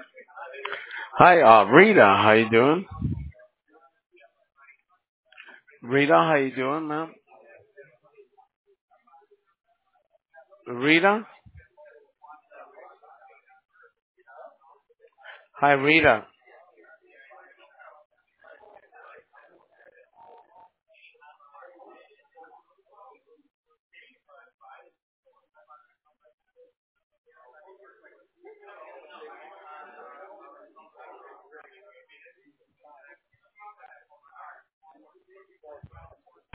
Hi, Rita. How you doing? Rita, how you doing, ma'am? Rita? Hi, Rita.